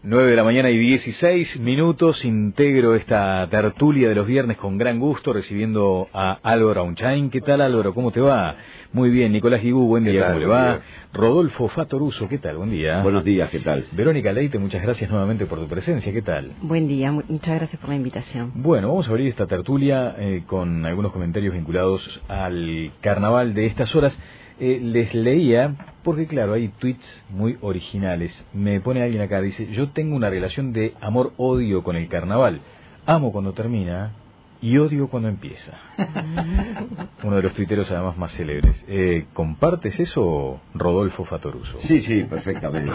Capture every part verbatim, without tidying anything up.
nueve de la mañana y dieciséis minutos, integro esta tertulia de los viernes con gran gusto, recibiendo a Álvaro Aunchain. ¿Qué tal, Álvaro? ¿Cómo te va? Muy bien. Nicolás Guibú, buen día, ¿cómo le va? Rodolfo Fattoruso, ¿qué tal? Buen día. Buenos días, ¿qué tal? Verónica Leite, muchas gracias nuevamente por tu presencia, ¿qué tal? Buen día, muchas gracias por la invitación. Bueno, vamos a abrir esta tertulia eh, con algunos comentarios vinculados al carnaval de estas horas. Eh, les leía, porque claro, hay tweets muy originales. Me pone alguien acá, dice: yo tengo una relación de amor-odio con el carnaval. Amo cuando termina y odio cuando empieza. Uno de los tuiteros además más célebres. Eh, ¿Compartes eso, Rodolfo Fattoruso? Sí, sí, perfectamente.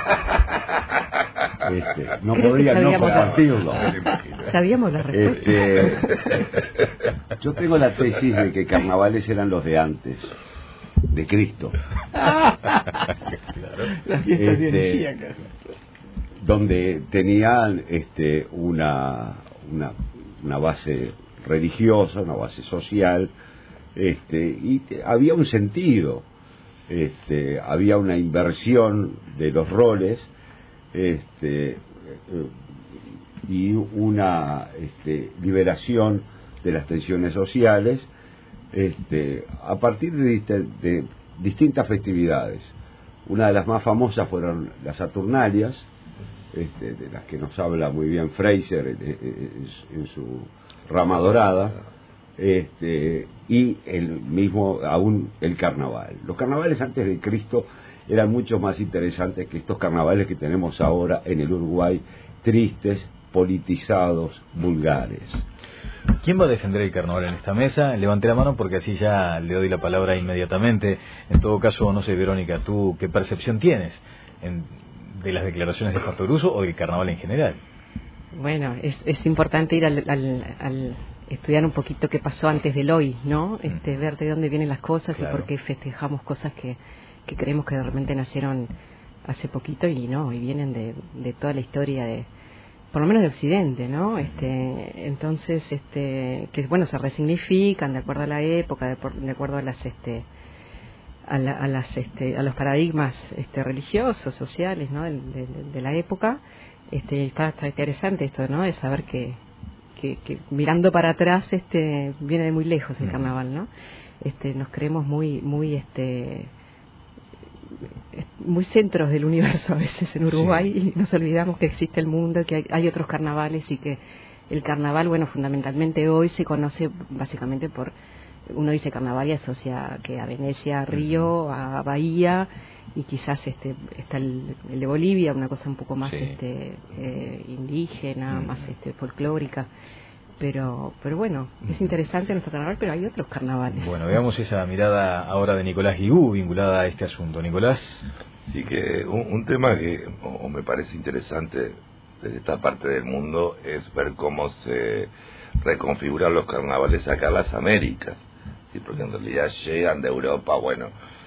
Este, no podría no compartirlo. Sabíamos la respuesta. Este, yo tengo la tesis de que carnavales eran los de antes, de Cristo. Claro. Las fiestas dionisíacas. Donde tenían este, una, una, una base religiosa, una base social, este, y te, había un sentido, este, había una inversión de los roles, este, y una este, liberación de las tensiones sociales, este, a partir de, de distintas festividades. Una de las más famosas fueron las Saturnalias, este, de las que nos habla muy bien Fraser en, en, en su rama dorada, este, y el mismo aún el carnaval. Los carnavales antes de Cristo eran mucho más interesantes que estos carnavales que tenemos ahora en el Uruguay, tristes, politizados, vulgares. ¿Quién va a defender el carnaval en esta mesa? Levante la mano porque así ya le doy la palabra inmediatamente. En todo caso, no sé, Verónica, ¿tú qué percepción tienes en, de las declaraciones de Fattoruso o del carnaval en general? Bueno, es, es importante ir al, al, al estudiar un poquito qué pasó antes del hoy, ¿no? Este, ver de dónde vienen las cosas, claro, y por qué festejamos cosas que, que creemos que de repente nacieron hace poquito y no, y vienen de, de toda la historia de, por lo menos de Occidente, ¿no? Este, entonces, este, que bueno, se resignifican de acuerdo a la época, de, por, de acuerdo a las, este, a, la, a las, este, a los paradigmas, este, religiosos, sociales, ¿no? De, de, de la época. Este, está, está interesante esto, ¿no? De saber que, que, que mirando para atrás, este, viene de muy lejos el carnaval, ¿no? Este, nos creemos muy, muy, este, muy centros del universo a veces en Uruguay, sí, y nos olvidamos que existe el mundo, que hay, hay otros carnavales y que el carnaval, bueno, fundamentalmente hoy se conoce básicamente por, uno dice carnaval y asocia que a Venecia, a Río, a Bahía, y quizás este está el, el de Bolivia, una cosa un poco más, sí, este eh, indígena, mm. más este folclórica. Pero, pero bueno, es interesante nuestro carnaval, pero hay otros carnavales. Bueno, veamos esa mirada ahora de Nicolás Guibú vinculada a este asunto. Nicolás. Sí, que un, un tema que o, me parece interesante desde esta parte del mundo es ver cómo se reconfiguran los carnavales acá en las Américas, ¿sí? Porque en realidad llegan de Europa, bueno,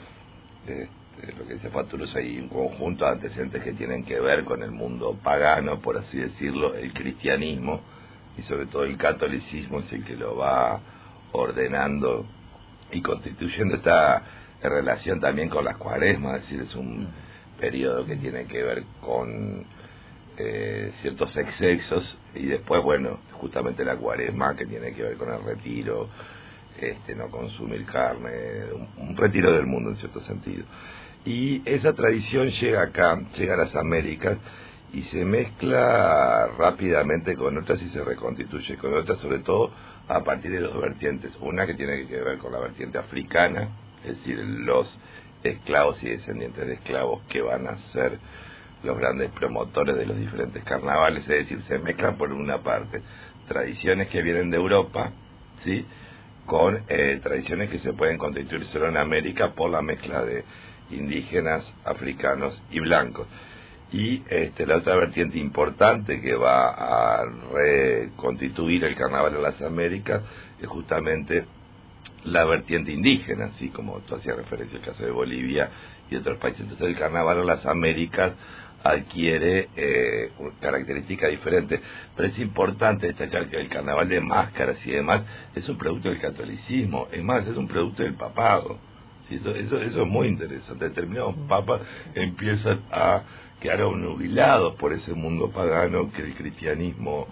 este, lo que dice Fattoruso, hay un conjunto de antecedentes que tienen que ver con el mundo pagano, por así decirlo, el cristianismo, y sobre todo el catolicismo es el que lo va ordenando y constituyendo esta relación también con las cuaresmas, es decir, es un periodo que tiene que ver con eh, ciertos excesos, y después, bueno, justamente la cuaresma que tiene que ver con el retiro, este, no consumir carne, un, un retiro del mundo en cierto sentido. Y esa tradición llega acá, llega a las Américas, y se mezcla rápidamente con otras y se reconstituye con otras, sobre todo a partir de dos vertientes. Una que tiene que ver con la vertiente africana, es decir, los esclavos y descendientes de esclavos que van a ser los grandes promotores de los diferentes carnavales, es decir, se mezclan por una parte tradiciones que vienen de Europa, ¿sí?, con eh, tradiciones que se pueden constituir solo en América por la mezcla de indígenas, africanos y blancos. Y este, la otra vertiente importante que va a reconstituir el carnaval en las Américas es justamente la vertiente indígena, así como tú hacías referencia al caso de Bolivia y otros países. Entonces el carnaval en las Américas adquiere eh, características diferentes, pero es importante destacar que el carnaval de máscaras y demás es un producto del catolicismo, es más, es un producto del papado. Sí, eso, eso, eso es muy interesante. Determinados papas empiezan a quedaron nubilados por ese mundo pagano que el cristianismo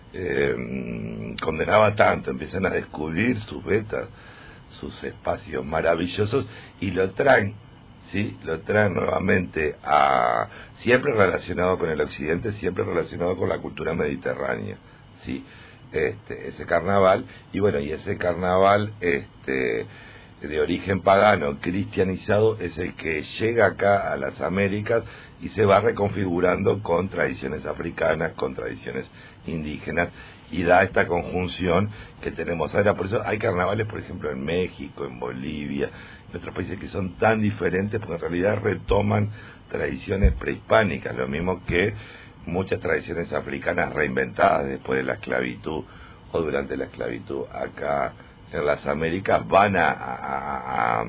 eh, condenaba tanto, empiezan a descubrir sus vetas, sus espacios maravillosos y lo traen, sí, lo traen nuevamente a, siempre relacionado con el occidente, siempre relacionado con la cultura mediterránea, sí, este, ese carnaval, y bueno, y ese carnaval, este, de origen pagano, cristianizado, es el que llega acá a las Américas y se va reconfigurando con tradiciones africanas, con tradiciones indígenas, y da esta conjunción que tenemos ahora. Por eso hay carnavales, por ejemplo, en México, en Bolivia, en otros países que son tan diferentes, porque en realidad retoman tradiciones prehispánicas, lo mismo que muchas tradiciones africanas reinventadas después de la esclavitud o durante la esclavitud acá en las Américas van a, a, a, a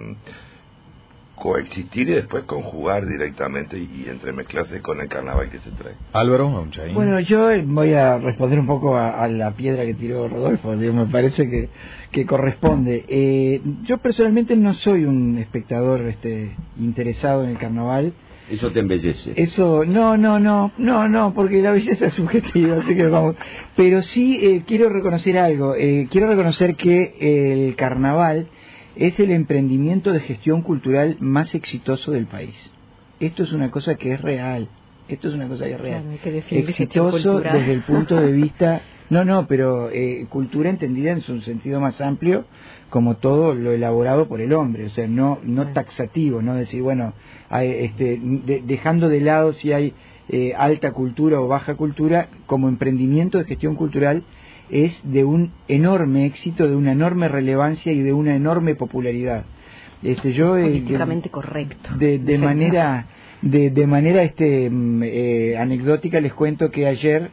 coexistir y después conjugar directamente y, y entremezclarse con el carnaval que se trae. Álvaro, Aunchain. Bueno, yo voy a responder un poco a, a la piedra que tiró Rodolfo, digo, me parece que, que corresponde. Eh, yo personalmente no soy un espectador este, interesado en el carnaval. Eso te embellece. Eso, no, no, no, no, no, porque la belleza es subjetiva, así que vamos. Pero sí eh, quiero reconocer algo, eh, quiero reconocer que el carnaval es el emprendimiento de gestión cultural más exitoso del país. Esto es una cosa que es real, esto es una cosa que es real. Claro, hay que exitoso desde el punto de vista, no, no, pero eh, cultura entendida en su sentido más amplio, como todo lo elaborado por el hombre, o sea, no no taxativo, no decir, bueno, hay, este, de, dejando de lado si hay eh, alta cultura o baja cultura, como emprendimiento de gestión cultural es de un enorme éxito, de una enorme relevancia y de una enorme popularidad. Este, yo eh, políticamente correcto. De, de manera de, de manera este eh, anecdótica les cuento que ayer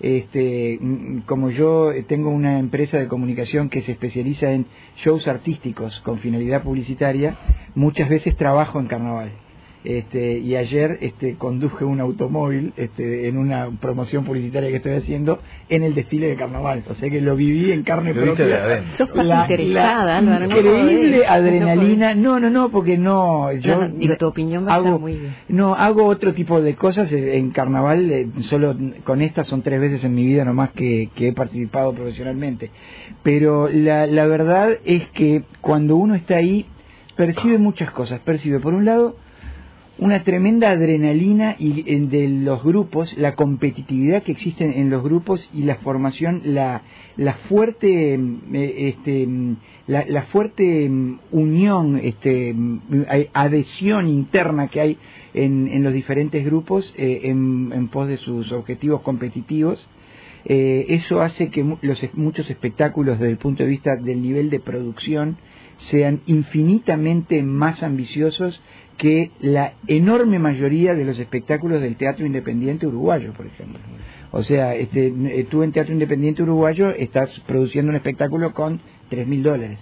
Este, como yo tengo una empresa de comunicación que se especializa en shows artísticos con finalidad publicitaria, muchas veces trabajo en carnaval. Este, y ayer este, conduje un automóvil este, en una promoción publicitaria que estoy haciendo en el desfile de carnaval, o sea que lo viví en carne lo propia. Sos la, interesada, la no, increíble no adrenalina, no, no, no, porque no, yo no, no, digo, tu opinión va hago, a estar muy bien. No, hago otro tipo de cosas en carnaval, eh, solo con estas son tres veces en mi vida nomás que, que he participado profesionalmente, pero la, la verdad es que cuando uno está ahí percibe muchas cosas, percibe por un lado una tremenda adrenalina y en, de los grupos, la competitividad que existe en los grupos y la formación, la, la fuerte, eh, este, la, la fuerte unión, este, adhesión interna que hay en, en los diferentes grupos eh, en, en pos de sus objetivos competitivos. Eh, eso hace que los, muchos espectáculos desde el punto de vista del nivel de producción sean infinitamente más ambiciosos que la enorme mayoría de los espectáculos del teatro independiente uruguayo, por ejemplo. O sea, este, tú en teatro independiente uruguayo estás produciendo un espectáculo con tres mil dólares.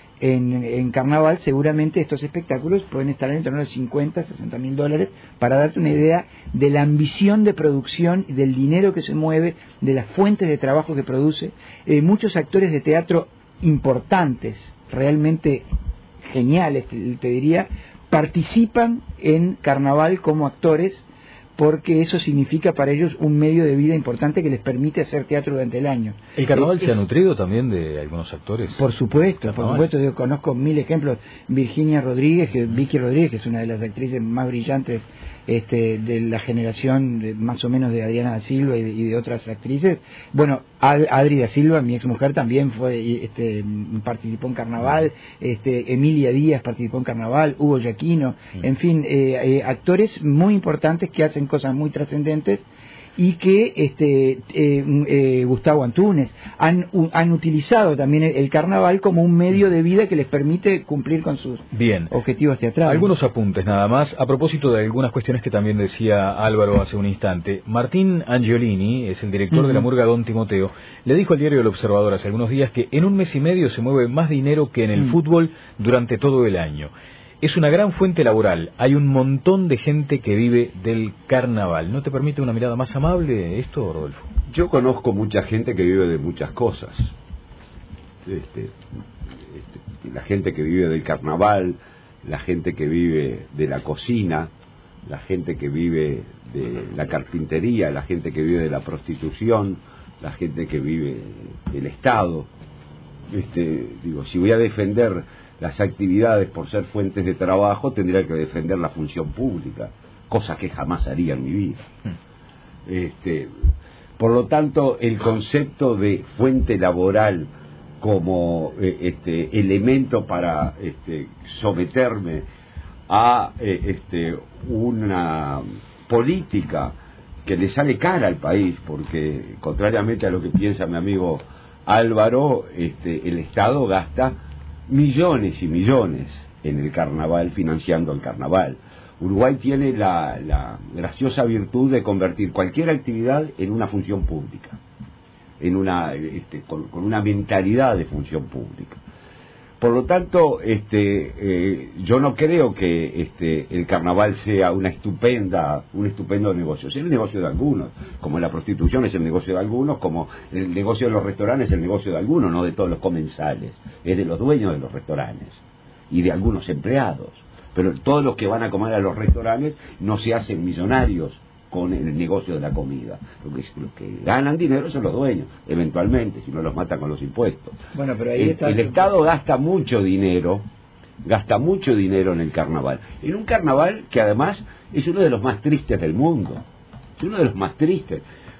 En, en carnaval seguramente estos espectáculos pueden estar en torno a cincuenta, sesenta mil dólares, para darte una idea de la ambición de producción, del dinero que se mueve, de las fuentes de trabajo que produce. Eh, muchos actores de teatro importantes, realmente geniales, te, te diría, participan en carnaval como actores porque eso significa para ellos un medio de vida importante que les permite hacer teatro durante el año. ¿El carnaval es, se ha nutrido también de algunos actores? Por supuesto, por supuesto, yo conozco mil ejemplos. Virginia Rodríguez, que, Vicky Rodríguez, que es una de las actrices más brillantes este, de la generación de, más o menos de Adriana da Silva y de, y de otras actrices. Bueno, Adri da Silva, mi ex mujer, también fue este, participó en carnaval. Este, Emilia Díaz participó en carnaval, Hugo Giacchino, en fin, eh, eh, actores muy importantes que hacen cosas muy trascendentes y que este eh, eh, Gustavo Antúnez han, u, han utilizado también el, el carnaval como un medio de vida que les permite cumplir con sus Bien. objetivos teatrales. Algunos apuntes nada más a propósito de algunas cuestiones que también decía Álvaro hace un instante. Martín Angiolini, es el director uh-huh. de la murga Don Timoteo, le dijo al diario El Observador hace algunos días que en un mes y medio se mueve más dinero que en el uh-huh. fútbol durante todo el año. Es una gran fuente laboral. Hay un montón de gente que vive del carnaval. ¿No te permite una mirada más amable esto, Rodolfo? Yo conozco mucha gente que vive de muchas cosas. Este, este, la gente que vive del carnaval, la gente que vive de la cocina, la gente que vive de la carpintería, la gente que vive de la prostitución, la gente que vive del Estado. Este, digo, si voy a defender las actividades por ser fuentes de trabajo, tendría que defender la función pública, cosa que jamás haría en mi vida. Este, por lo tanto, el concepto de fuente laboral como eh, este, elemento para este, someterme a eh, este, una política que le sale cara al país, porque contrariamente a lo que piensa mi amigo Álvaro, este, el Estado gasta millones y millones en el carnaval, financiando el carnaval. Uruguay tiene la, la graciosa virtud de convertir cualquier actividad en una función pública, en una, este, con, con una mentalidad de función pública. Por lo tanto, este, eh, yo no creo que este, el carnaval sea una estupenda, un estupendo negocio. Es el negocio de algunos, como la prostitución es el negocio de algunos, como el negocio de los restaurantes es el negocio de algunos, no de todos los comensales, es de los dueños de los restaurantes y de algunos empleados. Pero todos los que van a comer a los restaurantes no se hacen millonarios con el negocio de la comida. Lo que, los que ganan dinero son los dueños, eventualmente, si no los matan con los impuestos. Bueno, pero ahí el, está el Estado gasta mucho dinero, gasta mucho dinero en el carnaval. En un carnaval que además es uno de los más tristes del mundo. Es uno de los más tristes.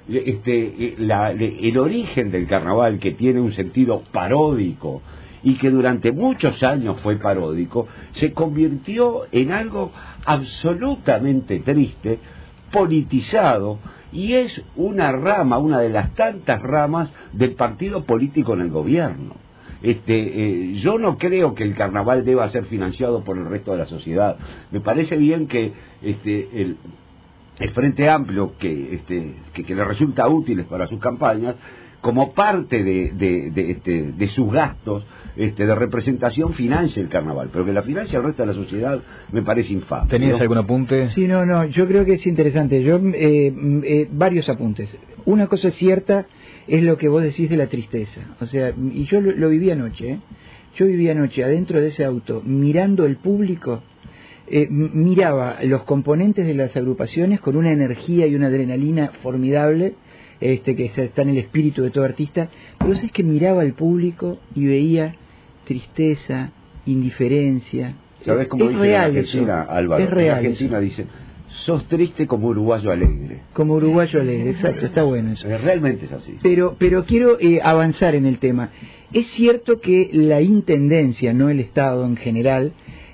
Este, la, el origen del carnaval, que tiene un sentido paródico, y que durante muchos años fue paródico, se convirtió en algo absolutamente triste, politizado, y es una rama, una de las tantas ramas del partido político en el gobierno. Este, eh, yo no creo que el carnaval deba ser financiado por el resto de la sociedad. Me parece bien que este, el, el Frente Amplio, que, este, que, que le resulta útil para sus campañas, como parte de, de, de, este, de sus gastos este, de representación, financia el carnaval, pero que la financia el resto de la sociedad me parece infame. ¿Tenías ¿no? algún apunte? Sí, no, no, yo creo que es interesante. Yo eh, eh, varios apuntes. Una cosa cierta es lo que vos decís de la tristeza. O sea, y yo lo, lo viví anoche, ¿eh? Yo viví anoche adentro de ese auto, mirando el público, eh, miraba los componentes de las agrupaciones con una energía y una adrenalina formidable, este que está en el espíritu de todo artista, pero es que miraba al público y veía tristeza, indiferencia. ¿Sabés cómo es dice real en Argentina, eso. Álvaro? Es real. En Argentina eso. dice, sos triste como uruguayo alegre. Como uruguayo alegre, exacto, está bueno eso. Realmente es así. Pero, pero quiero eh, avanzar en el tema. Es cierto que la Intendencia, no el Estado en general,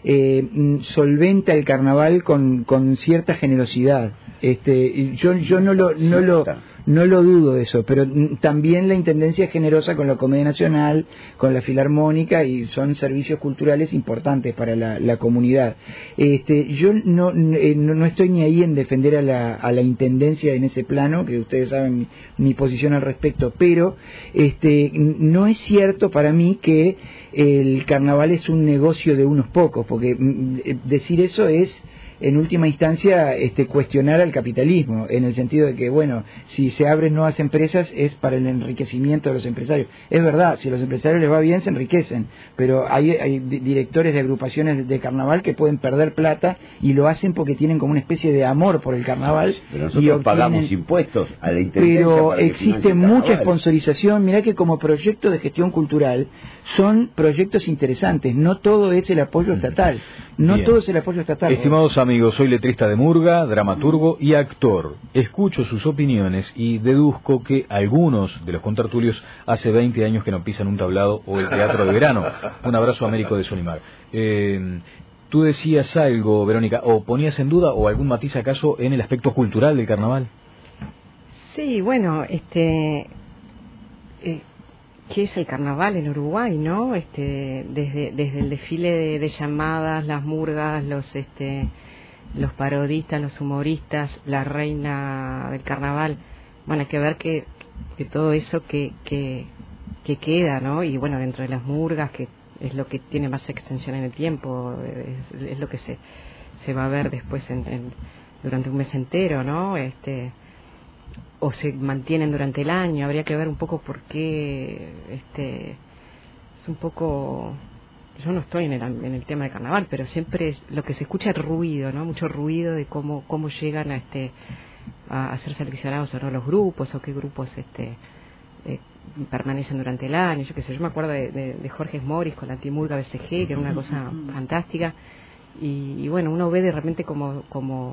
eh, solventa el carnaval con, con cierta generosidad. Este, yo, yo no lo, no lo, no lo dudo de eso, pero también la Intendencia es generosa con la Comedia Nacional, con la Filarmónica, y son servicios culturales importantes para la, la comunidad. Este, yo no, no, no estoy ni ahí en defender a la, a la Intendencia en ese plano, que ustedes saben mi, mi posición al respecto, pero este, no es cierto para mí que el carnaval es un negocio de unos pocos, porque decir eso es, en última instancia, este, cuestionar al capitalismo, en el sentido de que, bueno, si se abren nuevas empresas es para el enriquecimiento de los empresarios. Es verdad, si a los empresarios les va bien, se enriquecen, pero hay, hay directores de agrupaciones de carnaval que pueden perder plata y lo hacen porque tienen como una especie de amor por el carnaval. Pero nosotros y obtienen... pagamos impuestos a la Intendencia. Pero existe mucha sponsorización. Mirá que como proyecto de gestión cultural son proyectos interesantes, no todo es el apoyo estatal, no Bien. todo es el apoyo estatal. Estimados amigos, soy letrista de murga, dramaturgo y actor. Escucho sus opiniones y deduzco que algunos de los contertulios hace veinte años que no pisan un tablado o el teatro de verano. Un abrazo a Américo de Solimar. Eh, ¿Tú decías algo, Verónica, o ponías en duda o algún matiz acaso en el aspecto cultural del carnaval? Sí, bueno, este... Eh, ¿qué es el carnaval en Uruguay, no? Este, desde desde el desfile de, de llamadas, las murgas, los este los parodistas, los humoristas, la reina del carnaval. Bueno, hay que ver que, que todo eso que, que que queda, ¿no? Y bueno, dentro de las murgas, que es lo que tiene más extensión en el tiempo, es, es lo que se se va a ver después en, en, durante un mes entero, ¿no? Este o se mantienen durante el año. Habría que ver un poco por qué, este, es un poco yo no estoy en el, en el tema de carnaval, pero siempre es, lo que se escucha es ruido, ¿no? Mucho ruido de cómo cómo llegan a este a, a ser seleccionados o no los grupos, o qué grupos este eh, permanecen durante el año, yo qué sé. Yo me acuerdo de, de, de Jorge Moris con la Antimurga B C G, que era una cosa fantástica, y, y bueno, uno ve de repente como como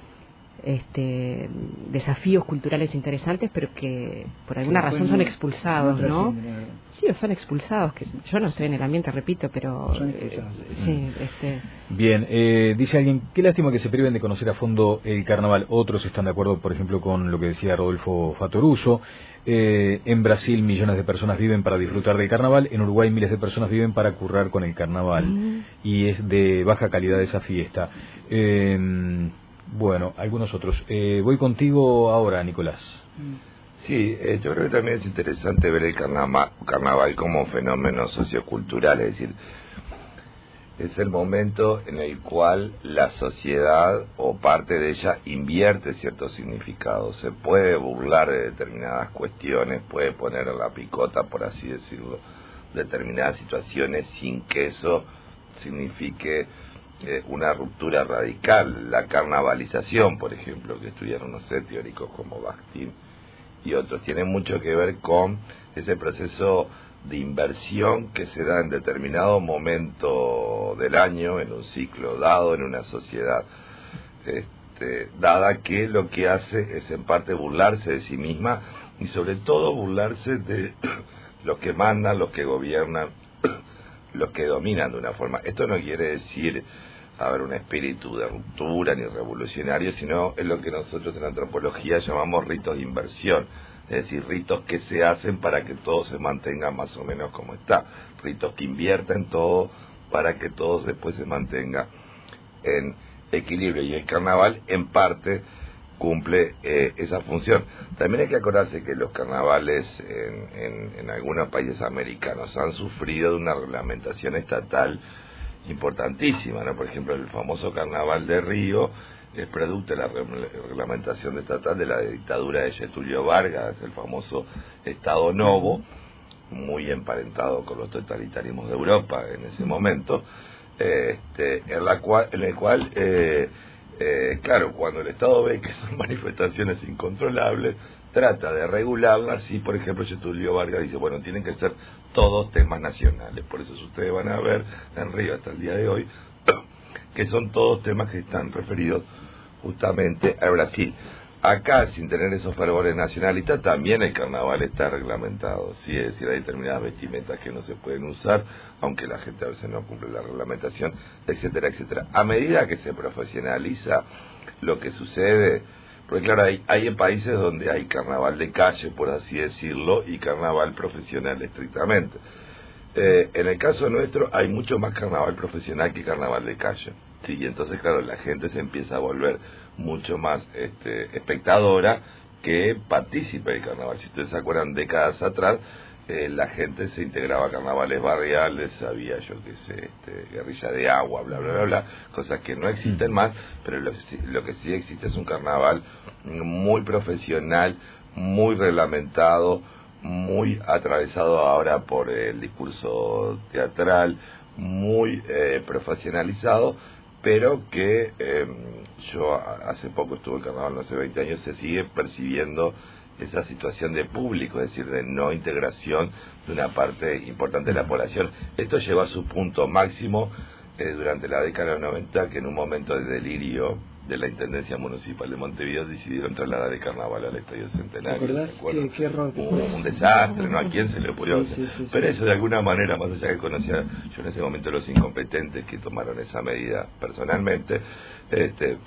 este desafíos culturales interesantes, pero que por alguna sí, razón son expulsados, ¿no? Sí, son expulsados, que yo no estoy en el ambiente, repito, pero eh, sí, este... Bien, eh, dice alguien, qué lástima que se priven de conocer a fondo el carnaval. Otros están de acuerdo, por ejemplo, con lo que decía Rodolfo Fattoruso. Eh, en Brasil millones de personas viven para disfrutar del carnaval, en Uruguay miles de personas viven para currar con el carnaval, mm. y es de baja calidad esa fiesta. Eh, Bueno, algunos otros. Eh, voy contigo ahora, Nicolás. Sí, eh, yo creo que también es interesante ver el carnaval, carnaval como fenómeno sociocultural, es decir, es el momento en el cual la sociedad o parte de ella invierte ciertos significados. Se puede burlar de determinadas cuestiones, puede poner en la picota, por así decirlo, determinadas situaciones sin que eso signifique Eh, una ruptura radical. La carnavalización, por ejemplo, que estudiaron, no sé, teóricos como Bakhtin y otros, tiene mucho que ver con ese proceso de inversión que se da en determinado momento del año, en un ciclo dado, en una sociedad este, dada, que lo que hace es en parte burlarse de sí misma y sobre todo burlarse de los que mandan, los que gobiernan, los que dominan de una forma. Esto no quiere decir haber un espíritu de ruptura ni revolucionario, sino es lo que nosotros en antropología llamamos ritos de inversión, es decir, ritos que se hacen para que todo se mantenga más o menos como está, ritos que invierten todo para que todo después se mantenga en equilibrio, y el carnaval en parte cumple eh, esa función. También hay que acordarse que los carnavales en, en, en algunos países americanos han sufrido de una reglamentación estatal importantísima, ¿no? Por ejemplo, el famoso Carnaval de Río es producto de la reglamentación estatal de la dictadura de Getúlio Vargas, el famoso Estado Novo, muy emparentado con los totalitarismos de Europa en ese momento, este, en, la cual, en el cual eh, Eh, claro, cuando el Estado ve que son manifestaciones incontrolables, trata de regularlas, y por ejemplo Getúlio Vargas dice, bueno, tienen que ser todos temas nacionales. Por eso ustedes van a ver en Río hasta el día de hoy que son todos temas que están referidos justamente a Brasil. Acá, sin tener esos fervores nacionalistas, también el carnaval está reglamentado, ¿sí? Es decir, hay determinadas vestimentas que no se pueden usar, aunque la gente a veces no cumple la reglamentación, etcétera, etcétera. A medida que se profesionaliza lo que sucede, porque claro, hay, hay países donde hay carnaval de calle, por así decirlo, y carnaval profesional estrictamente. Eh, en el caso nuestro hay mucho más carnaval profesional que carnaval de calle. Sí, y entonces, claro, la gente se empieza a volver mucho más este, espectadora que partícipe del carnaval. Si ustedes se acuerdan, décadas atrás, eh, la gente se integraba a carnavales barriales, había, yo qué sé, este, guerrilla de agua, bla, bla, bla, bla, cosas que no existen más, pero lo, lo que sí existe es un carnaval muy profesional, muy reglamentado, muy atravesado ahora por el discurso teatral, muy eh, profesionalizado, pero que eh, yo hace poco estuve en carnaval, no hace veinte años, se sigue percibiendo esa situación de público, es decir, de no integración de una parte importante de la población. Esto llegó a su punto máximo eh, durante la década de los noventa, que en un momento de delirio de la Intendencia Municipal de Montevideo decidieron trasladar el carnaval al Estadio Centenario. ¿Te acordás? ¿Qué, qué error? Un, un desastre, ¿no? ¿A quién se le ocurrió? Sí, sí, sí, Pero sí. Eso de alguna manera, más allá que conocía yo en ese momento los incompetentes que tomaron esa medida personalmente, este,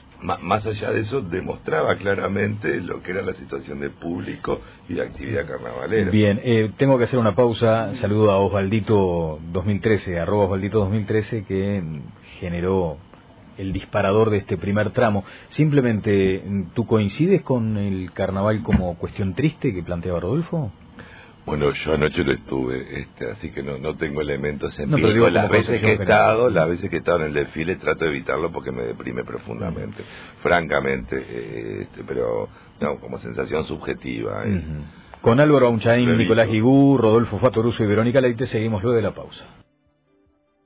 más allá de eso demostraba claramente lo que era la situación de público y de actividad carnavalera. Bien, eh, tengo que hacer una pausa. Saludo a Osvaldito dos mil trece, arroba Osvaldito dos mil trece, que generó el disparador de este primer tramo. Simplemente, ¿tú coincides con el carnaval como cuestión triste que planteaba Rodolfo? Bueno, yo anoche lo estuve, este, así que no no tengo elementos empíricos. No, las veces que he estado, las veces que he estado en el desfile trato de evitarlo porque me deprime profundamente, uh-huh. francamente, eh, este, pero no, como sensación subjetiva. Eh. Uh-huh. Con Álvaro Aunchaín, Nicolás Guigú, Rodolfo Fattoruso y Verónica Leite seguimos luego de la pausa.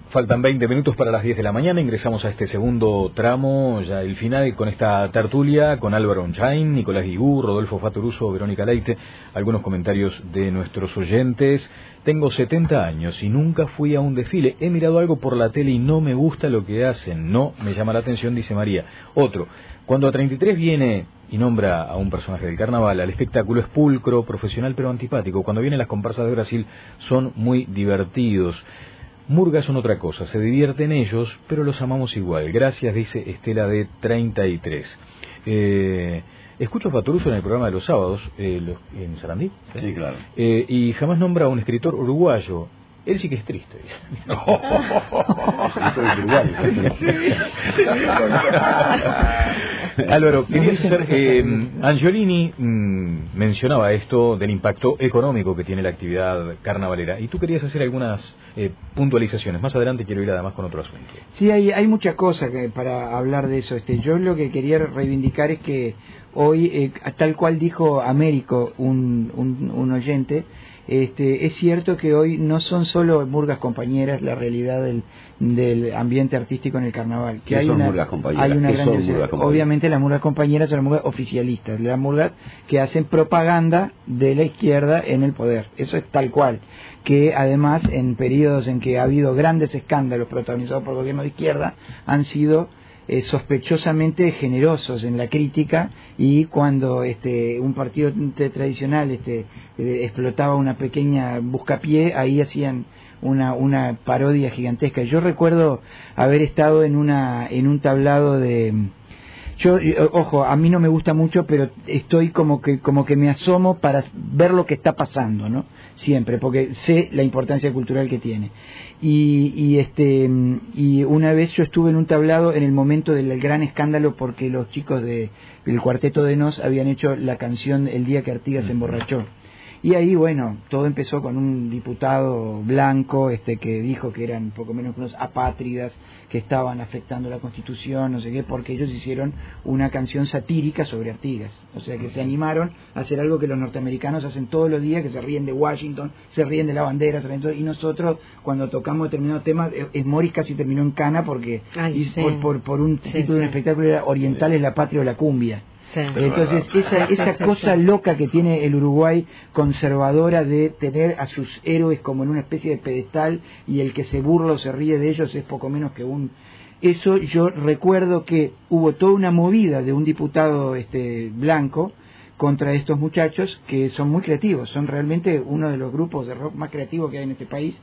Faltan veinte minutos para las diez de la mañana, ingresamos a este segundo tramo, ya el final, con esta tertulia, con Álvaro Onchain, Nicolás Guigú, Rodolfo Fattoruso, Verónica Leite, algunos comentarios de nuestros oyentes. Tengo setenta años y nunca fui a un desfile, he mirado algo por la tele y no me gusta lo que hacen, no me llama la atención, dice María. Otro, cuando a treinta y tres viene y nombra a un personaje del carnaval, al espectáculo es pulcro, profesional pero antipático. Cuando vienen las comparsas de Brasil son muy divertidos. Murgas son otra cosa, se divierten ellos, pero los amamos igual. Gracias, dice Estela de treinta y tres. Eh, escucho a Fattoruso en el programa de los sábados, eh, los, en Sarandí. Sí, sí claro. Eh, y jamás nombra a un escritor uruguayo. Él sí que es triste. Álvaro, querías hacer... Eh, Angiolini mmm, mencionaba esto del impacto económico que tiene la actividad carnavalera. Y tú querías hacer algunas eh, puntualizaciones. Más adelante quiero ir además con otro asunto. Sí, hay, hay mucha cosa que, para hablar de eso. Este, yo lo que quería reivindicar es que hoy, eh, tal cual dijo Américo, un, un, un oyente... Este, es cierto que hoy no son solo murgas compañeras la realidad del, del ambiente artístico en el carnaval. Que ¿Qué hay son una, murgas compañeras? Hay una ¿Qué gran son diversidad. murgas compañeras? Obviamente las murgas compañeras son las murgas oficialistas, las murgas que hacen propaganda de la izquierda en el poder. Eso es tal cual. Que además en periodos en que ha habido grandes escándalos protagonizados por el gobierno de izquierda han sido Eh, sospechosamente generosos en la crítica, y cuando este un partido tradicional este eh, explotaba una pequeña buscapié, ahí hacían una una parodia gigantesca. Yo recuerdo haber estado en una en un tablado de yo ojo, a mí no me gusta mucho, pero estoy como que como que me asomo para ver lo que está pasando, ¿no? Siempre, porque sé la importancia cultural que tiene. Y, y este y una vez yo estuve en un tablado en el momento del gran escándalo, porque los chicos de del Cuarteto de Nos habían hecho la canción El día que Artigas se emborrachó. Y ahí, bueno, todo empezó con un diputado blanco este que dijo que eran poco menos que unos apátridas, que estaban afectando la Constitución, no sé qué, porque ellos hicieron una canción satírica sobre Artigas. O sea, que se animaron a hacer algo que los norteamericanos hacen todos los días, que se ríen de Washington, se ríen de la bandera, se ríen de todo. Y nosotros, cuando tocamos determinados temas, eh, Morris casi terminó en cana porque Ay, sí. por, por, por un sí, título de un sí. espectáculo era Oriental es la patria o la cumbia. Sí. Entonces esa esa cosa loca que tiene el Uruguay, conservadora, de tener a sus héroes como en una especie de pedestal, y el que se burla o se ríe de ellos es poco menos que un... Eso, yo recuerdo que hubo toda una movida de un diputado este blanco contra estos muchachos, que son muy creativos, son realmente uno de los grupos de rock más creativos que hay en este país.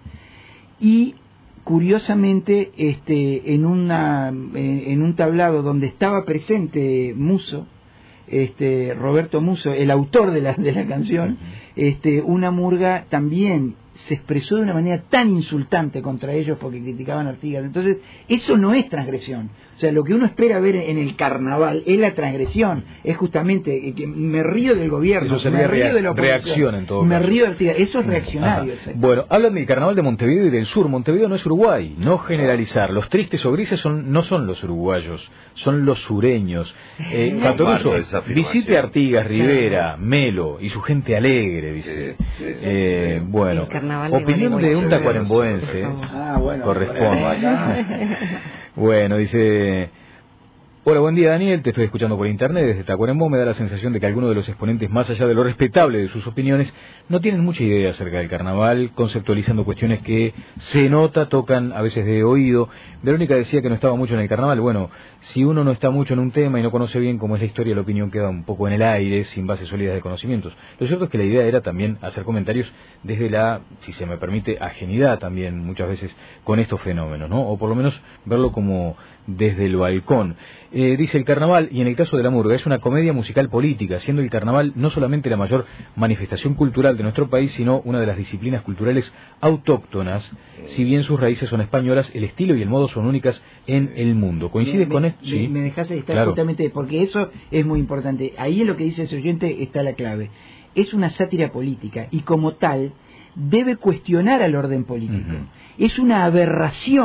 Y curiosamente, este en una en un tablado donde estaba presente Musso, este Roberto Musso, el autor de la de la canción, este una murga también se expresó de una manera tan insultante contra ellos porque criticaban a Artigas. Entonces, eso no es transgresión. O sea, lo que uno espera ver en el carnaval es la transgresión. Es justamente que me río del gobierno, eso sería me río rea- de la oposición, reacción en todo me caso. río de Artigas. Eso es reaccionario. Bueno, hablan del carnaval de Montevideo y del sur. Montevideo no es Uruguay, no generalizar. Los tristes o grises son, no son los uruguayos, son los sureños. Eh, Fattoruso, visite Artigas, Rivera, Melo y su gente alegre, dice. Sí, sí, sí, eh, sí. Bueno, opinión de un tacuarembóense. Ah, bueno, corresponde. Bueno, dice... Hola, buen día, Daniel, te estoy escuchando por internet desde Tacuarembó. Me da la sensación de que algunos de los exponentes, más allá de lo respetable de sus opiniones, no tienen mucha idea acerca del carnaval, conceptualizando cuestiones que se nota, tocan a veces de oído. Verónica decía que no estaba mucho en el carnaval. Bueno, si uno no está mucho en un tema y no conoce bien cómo es la historia, la opinión queda un poco en el aire, sin bases sólidas de conocimientos. Lo cierto es que la idea era también hacer comentarios desde la, si se me permite, ajenidad también muchas veces con estos fenómenos, ¿no? O por lo menos verlo como desde el balcón. Eh, dice el carnaval, y en el caso de la murga, es una comedia musical política, siendo el carnaval no solamente la mayor manifestación cultural de nuestro país, sino una de las disciplinas culturales autóctonas. Si bien sus raíces son españolas, el estilo y el modo son únicas en el mundo. ¿Coincide me, con me, esto? Sí. Me dejas estar Claro. Justamente, porque eso es muy importante. Ahí en lo que dice ese oyente está la clave. Es una sátira política, y como tal debe cuestionar al orden político. Uh-huh. Es una aberración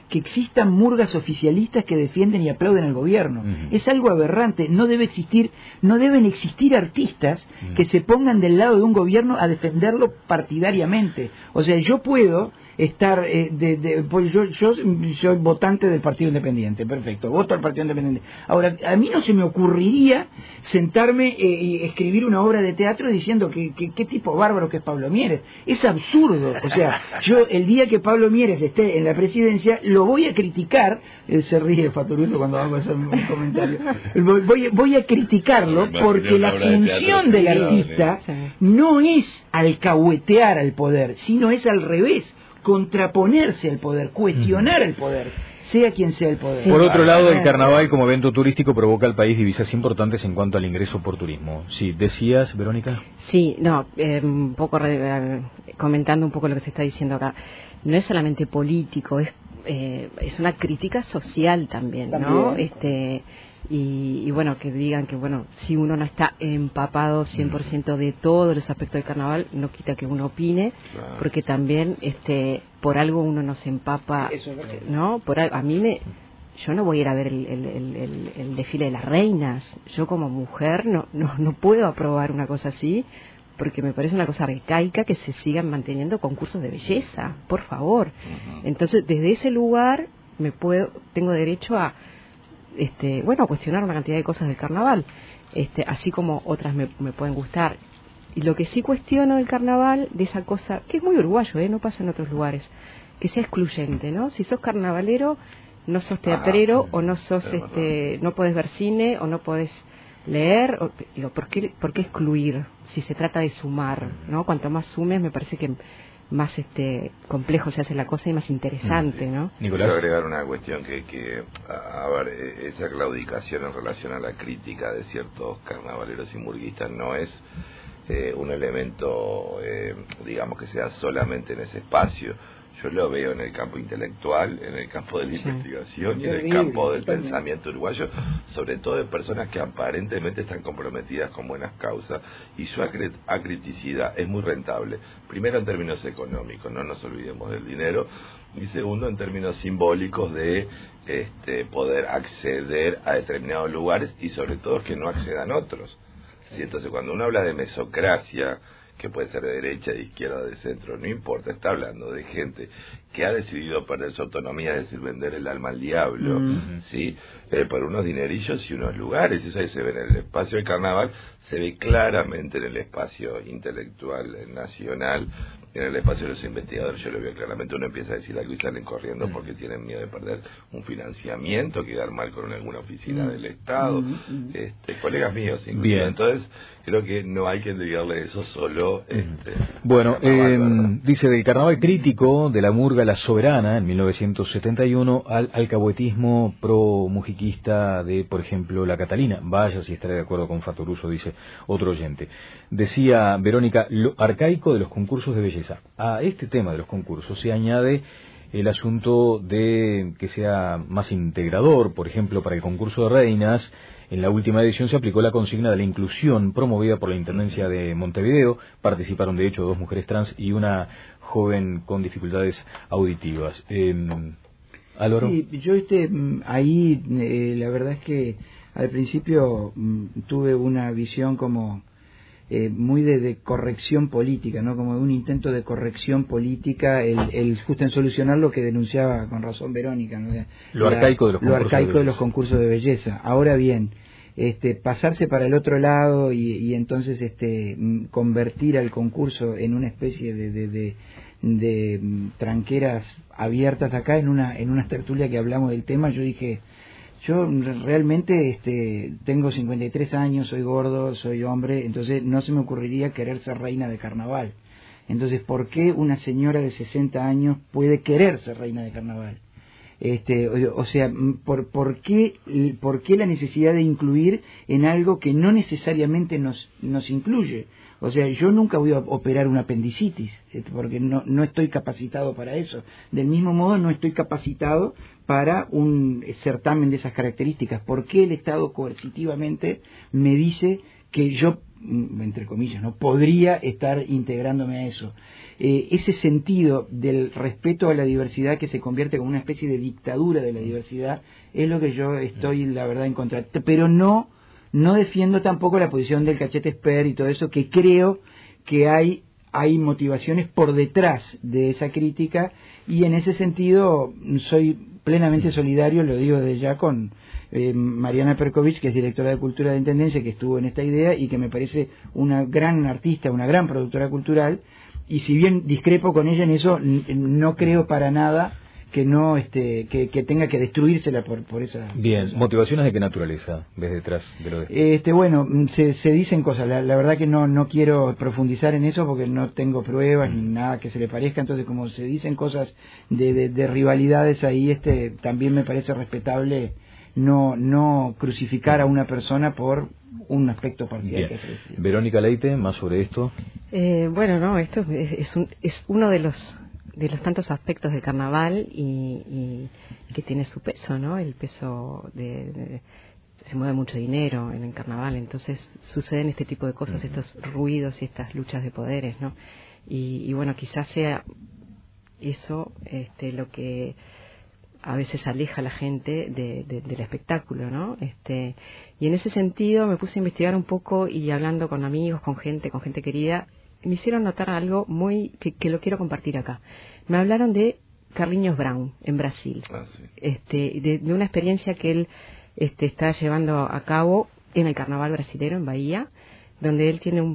que existan murgas oficialistas que defienden y aplauden al gobierno. Uh-huh. Es algo aberrante. No debe existir, no deben existir artistas uh-huh. que se pongan del lado de un gobierno a defenderlo partidariamente. O sea, yo puedo estar eh, de, de, pues yo, yo soy votante del Partido Independiente, perfecto, voto al Partido Independiente. Ahora, a mí no se me ocurriría sentarme eh, y escribir una obra de teatro diciendo que, que qué tipo bárbaro que es Pablo Mieres. Es absurdo. O sea, yo el día que Pablo Mieres esté en la presidencia lo voy a criticar. Él se ríe Fatoruso cuando hago ese comentario. Voy, voy a criticarlo porque la función del artista no es alcahuetear al poder, sino es al revés, contraponerse al poder, cuestionar el poder, sea quien sea el poder. Por otro lado, el carnaval como evento turístico provoca al país divisas importantes en cuanto al ingreso por turismo. Sí, ¿decías, Verónica? Sí, no, eh, un poco eh, comentando un poco lo que se está diciendo acá. No es solamente político, es eh, es una crítica social también, también. ¿no? Este y, y bueno, que digan que bueno, si uno no está empapado cien por ciento de todos los aspectos del carnaval, no quita que uno opine, claro. Porque también este por algo uno no se empapa, eso es verdad. ¿No? Por a mí me yo no voy a ir a ver el, el, el, el, el desfile de las reinas. Yo como mujer no no no puedo aprobar una cosa así, porque me parece una cosa arcaica que se sigan manteniendo concursos de belleza, por favor. Uh-huh. Entonces, desde ese lugar me puedo tengo derecho a este bueno, a cuestionar una cantidad de cosas del carnaval, este así como otras me, me pueden gustar. Y lo que sí cuestiono del carnaval, de esa cosa, que es muy uruguayo, ¿eh? No pasa en otros lugares, que sea excluyente, ¿no? Si sos carnavalero, no sos teatrero, ah, o no sos, este, no podés ver cine, o no podés leer, o, digo, ¿por qué, ¿por qué excluir? Si se trata de sumar, ¿no? Cuanto más sumes, me parece que más este complejo se hace la cosa y más interesante, sí. ¿no? Nicolás, quiero agregar una cuestión que, que a, a ver, esa claudicación en relación a la crítica de ciertos carnavaleros y murguistas no es eh, un elemento, eh, digamos, que sea solamente en ese espacio. Yo lo veo en el campo intelectual, en el campo de la sí. investigación y en el campo del pensamiento uruguayo, sobre todo de personas que aparentemente están comprometidas con buenas causas, y su acriticidad es muy rentable. Primero en términos económicos, no nos olvidemos del dinero, y segundo en términos simbólicos de este, poder acceder a determinados lugares y sobre todo que no accedan otros. ¿Sí? Entonces cuando uno habla de mesocracia, que puede ser de derecha, de izquierda, de centro, no importa, está hablando de gente que ha decidido perder su autonomía, es decir, vender el alma al diablo, mm. ¿sí? Eh, por unos dinerillos y unos lugares. Eso ahí se ve en el espacio del carnaval, se ve claramente en el espacio intelectual nacional, en el espacio de los investigadores, yo lo veo claramente. Uno empieza a decir algo y salen corriendo porque tienen miedo de perder un financiamiento, quedar mal con alguna oficina mm. del Estado, mm. este, colegas míos inclusive. Bien. Entonces, creo que no hay que dedicarle eso solo. Este, bueno, eh, dice del carnaval crítico de la murga La Soberana en mil novecientos setenta y uno al alcahuetismo pro-mujiquista de, por ejemplo, La Catalina. Vaya si estaré de acuerdo con Fatoruso, dice otro oyente. Decía Verónica, lo arcaico de los concursos de belleza. A este tema de los concursos se añade el asunto de que sea más integrador. Por ejemplo, para el concurso de reinas, en la última edición se aplicó la consigna de la inclusión promovida por la Intendencia de Montevideo. Participaron de hecho dos mujeres trans y una joven con dificultades auditivas. Eh, ¿Álvaro? Sí, yo este, ahí eh, la verdad es que al principio tuve una visión como Eh, muy de, de corrección política, ¿no? Como de un intento de corrección política, el, el justo en solucionar lo que denunciaba con razón Verónica, ¿no? Lo la, arcaico de los lo concursos arcaico de, de los concursos de belleza. Ahora bien, este, pasarse para el otro lado y, y entonces este, convertir al concurso en una especie de, de, de, de tranqueras abiertas acá en una en una tertulia que hablamos del tema, yo dije, yo realmente este, tengo cincuenta y tres años, soy gordo, soy hombre, entonces no se me ocurriría querer ser reina de carnaval. Entonces, ¿por qué una señora de sesenta años puede querer ser reina de carnaval? Este, o, o sea, ¿por, por, qué, ¿por qué la necesidad de incluir en algo que no necesariamente nos, nos incluye? O sea, yo nunca voy a operar una apendicitis, porque no, no estoy capacitado para eso. Del mismo modo, no estoy capacitado para un certamen de esas características. ¿Por qué el Estado coercitivamente me dice que yo entre comillas, no podría estar integrándome a eso. Eh, ese sentido del respeto a la diversidad que se convierte como una especie de dictadura de la diversidad es lo que yo estoy, la verdad, en contra. Pero no, no defiendo tampoco la posición del cachete Esper y todo eso, que creo que hay, hay motivaciones por detrás de esa crítica, y en ese sentido soy plenamente solidario, lo digo desde ya, con eh, Mariana Perkovich, que es directora de Cultura de Intendencia, que estuvo en esta idea y que me parece una gran artista, una gran productora cultural, y si bien discrepo con ella en eso, no creo para nada que no este que, que tenga que destruírsela por por esa bien cosa. ¿Motivaciones de qué naturaleza ves detrás de lo de este bueno se, se dicen cosas, la, la verdad que no no quiero profundizar en eso porque no tengo pruebas ni nada que se le parezca, entonces como se dicen cosas de, de, de rivalidades ahí, este también me parece respetable no no crucificar a una persona por un aspecto parcial. Que Verónica Leite, más sobre esto. Eh, bueno, no, esto es, es, un, es uno de los de los tantos aspectos del carnaval y, y que tiene su peso, ¿no? El peso de, de se mueve mucho dinero en el carnaval, entonces suceden este tipo de cosas, estos ruidos y estas luchas de poderes, ¿no? Y, y bueno, quizás sea eso este lo que a veces aleja a la gente de, de, del espectáculo, ¿no? Este, y en ese sentido me puse a investigar un poco y hablando con amigos, con gente, con gente querida, me hicieron notar algo muy que, que lo quiero compartir acá. Me hablaron de Carlinhos Brown en Brasil, ah, sí. este, de, de una experiencia que él este, está llevando a cabo en el carnaval brasilero en Bahía, donde él tiene un,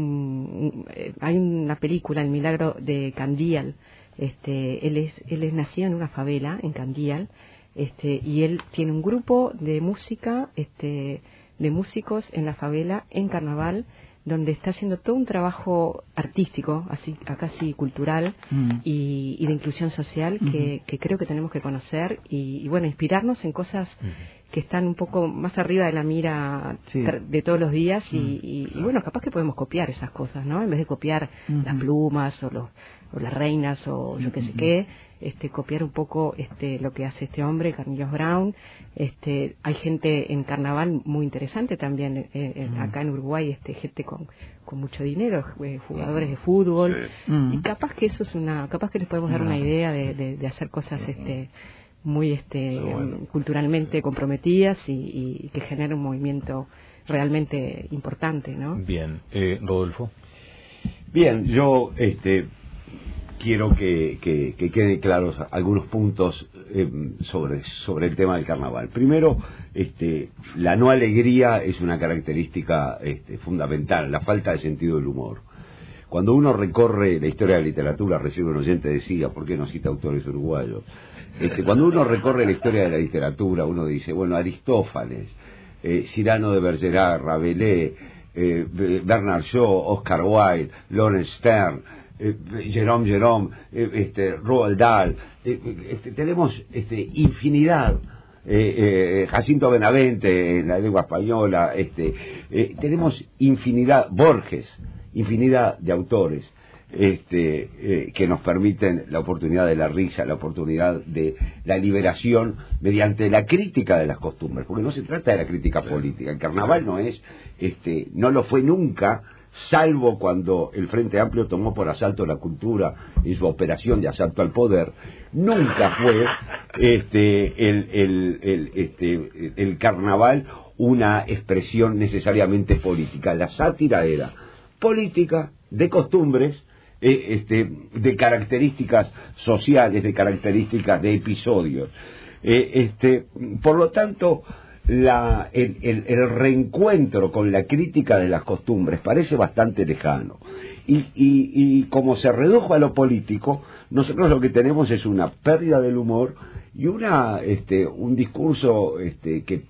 un, un eh, hay una película, El Milagro de Candial. Este, él es él es nacido en una favela en Candial, este, y él tiene un grupo de música, este, de músicos en la favela en carnaval, donde está haciendo todo un trabajo artístico, así casi cultural mm. y, y de inclusión social que, uh-huh. que creo que tenemos que conocer y, y bueno, inspirarnos en cosas uh-huh. que están un poco más arriba de la mira sí. de todos los días y, uh-huh. y, y bueno, capaz que podemos copiar esas cosas, ¿no? En vez de copiar uh-huh. las plumas o los o las reinas o yo qué sé uh-huh. qué, este copiar un poco este lo que hace este hombre, Carlinhos Brown. Este hay gente en carnaval muy interesante también eh, eh, uh-huh. acá en Uruguay, este gente con con mucho dinero, eh, jugadores de fútbol sí. uh-huh. y capaz que eso es una capaz que les podemos dar uh-huh. una idea de, de, de hacer cosas uh-huh. este muy este bueno. culturalmente comprometidas y, y que generen un movimiento realmente importante, ¿no? Bien, eh, Rodolfo. Bien, yo este quiero que, que, que queden claros algunos puntos eh, sobre, sobre el tema del carnaval. Primero, este, la no alegría es una característica este, fundamental, la falta de sentido del humor. Cuando uno recorre la historia de la literatura, recibe un oyente decía, ¿por qué no cita autores uruguayos? Este, cuando uno recorre la historia de la literatura, uno dice, bueno, Aristófanes, eh, Cyrano de Bergerac, Rabelais, eh, Bernard Shaw, Oscar Wilde, Lawrence Stern, Eh, Jerome Jerome, eh, este, Roald Dahl, eh, este, tenemos este, infinidad, eh, eh, Jacinto Benavente en la lengua española, este, eh, tenemos infinidad, Borges, infinidad de autores este, eh, que nos permiten la oportunidad de la risa, la oportunidad de la liberación mediante la crítica de las costumbres, porque no se trata de la crítica política, el carnaval no es, este, no lo fue nunca, salvo cuando el Frente Amplio tomó por asalto la cultura en su operación de asalto al poder, nunca fue este, el, el, el, este, el carnaval una expresión necesariamente política. La sátira era política, de costumbres, eh, este, de características sociales, de características de episodios. Eh, este, por lo tanto, La, el, el, el reencuentro con la crítica de las costumbres parece bastante lejano y, y, y como se redujo a lo político, nosotros lo que tenemos es una pérdida del humor y una este, un discurso este, que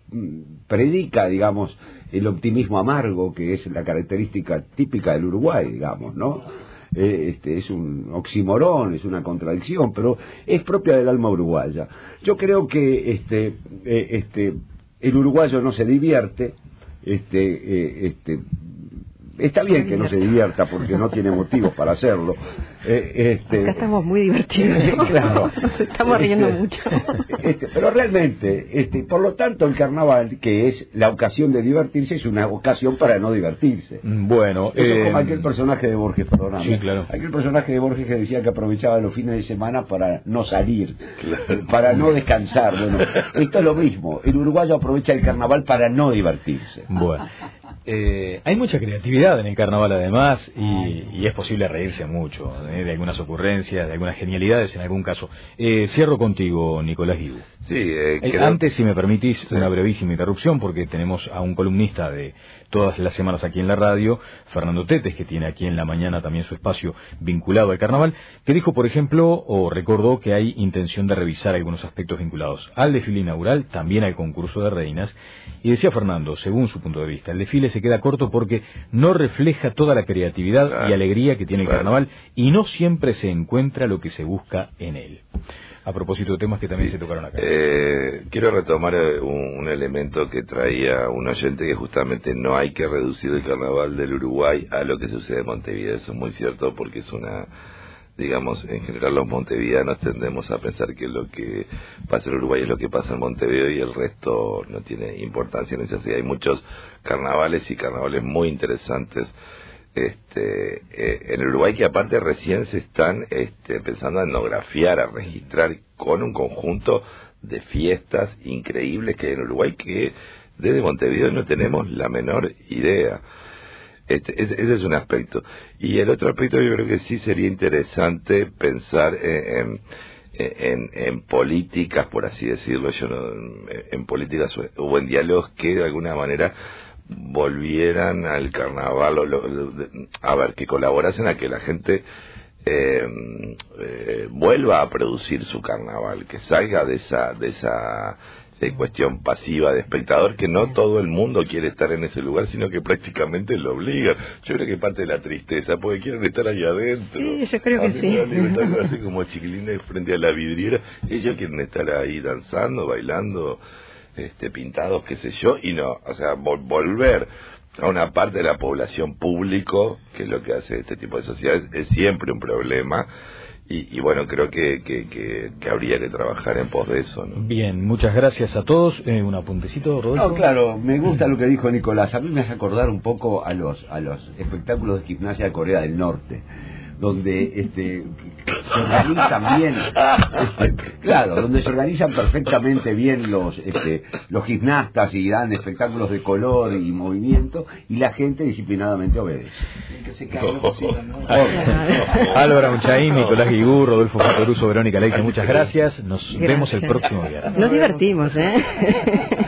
predica, digamos, el optimismo amargo, que es la característica típica del Uruguay, digamos, ¿no? Eh, este, es un oxímoron, es una contradicción, pero es propia del alma uruguaya. Yo creo que este, eh, este el uruguayo no se divierte, este, eh, este, está bien que no se divierta porque no tiene motivos para hacerlo. Eh, este, Acá estamos muy divertidos, ¿no? Claro. Nos estamos riendo este, mucho. Este, pero realmente, este, por lo tanto, el carnaval, que es la ocasión de divertirse, es una ocasión para no divertirse. Bueno, eso eh, es como aquel personaje de Borges, perdóname. Sí, claro. Aquel personaje de Borges que decía que aprovechaba los fines de semana para no salir, claro, para no descansar. Bueno, esto es lo mismo. El uruguayo aprovecha el carnaval para no divertirse. Bueno, eh, hay mucha creatividad en el carnaval además y, y es posible reírse mucho eh, de algunas ocurrencias, de algunas genialidades en algún caso. Eh, cierro contigo, Nicolás Guigu. Sí, eh, eh, creo... Antes, si me permitís, sí. una brevísima interrupción porque tenemos a un columnista de todas las semanas aquí en la radio, Fernando Tetes, que tiene aquí en la mañana también su espacio vinculado al carnaval, que dijo, por ejemplo, o recordó que hay intención de revisar algunos aspectos vinculados al desfile inaugural, también al concurso de reinas, y decía Fernando, según su punto de vista, el desfile se queda corto porque no refleja toda la creatividad claro, y alegría que tiene el claro. carnaval y no siempre se encuentra lo que se busca en él. A propósito de temas que también sí. se tocaron acá. Eh, quiero retomar un, un elemento que traía un oyente, que justamente no hay que reducir el carnaval del Uruguay a lo que sucede en Montevideo. Eso es muy cierto porque es una, digamos, en general los montevideanos tendemos a pensar que lo que pasa en Uruguay es lo que pasa en Montevideo y el resto no tiene importancia en ese sentido. Hay muchos carnavales y carnavales muy interesantes Este, eh, en Uruguay, que aparte recién se están este, empezando a etnografiar, a registrar con un conjunto de fiestas increíbles que hay en Uruguay, que desde Montevideo no tenemos la menor idea. Este, ese, ese es un aspecto. Y el otro aspecto, yo creo que sí sería interesante pensar en, en, en políticas, por así decirlo, yo no, en, en políticas o en diálogos que de alguna manera volvieran al carnaval, o lo, a ver, que colaborasen a que la gente eh, eh, vuelva a producir su carnaval, que salga de esa de esa de cuestión pasiva de espectador, que no todo el mundo quiere estar en ese lugar, sino que prácticamente lo obligan. Yo creo que parte de la tristeza, porque quieren estar ahí adentro. Sí, yo creo que sí. Así como chiquilines frente a la vidriera, ellos quieren estar ahí danzando, bailando, este, pintados, qué sé yo, y no, o sea, vol- volver a una parte de la población público, que es lo que hace este tipo de sociedades, es siempre un problema, y, y bueno, creo que, que, que, que habría que trabajar en pos de eso, ¿no? Bien, muchas gracias a todos. Eh, un apuntecito, Rodolfo. No, claro, me gusta lo que dijo Nicolás. A mí me hace acordar un poco a los a los espectáculos de gimnasia de Corea del Norte, donde este se organizan bien, este, claro, donde se organizan perfectamente bien los este, los gimnastas y dan espectáculos de color y movimiento, y la gente disciplinadamente obedece. Que se cae, no, no, Álvaro Unchaín, Nicolás Guigu, Rodolfo Fatoruso, Verónica Leite, muchas gracias. Nos gracias. vemos el próximo viernes. Nos divertimos, ¿eh?